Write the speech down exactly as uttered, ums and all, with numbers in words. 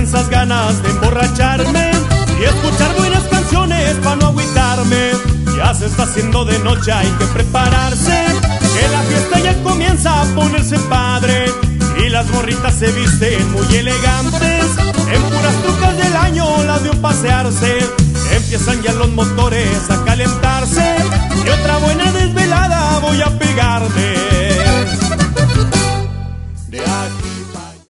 intensas ganas de emborracharme y escuchar buenas canciones para no agüitarme. Ya se está haciendo de noche, hay que prepararse, que la fiesta ya comienza a ponerse padre. Y las morritas se visten muy elegantes, en puras trucas del año las de un pasearse. Empiezan ya los motores a calentar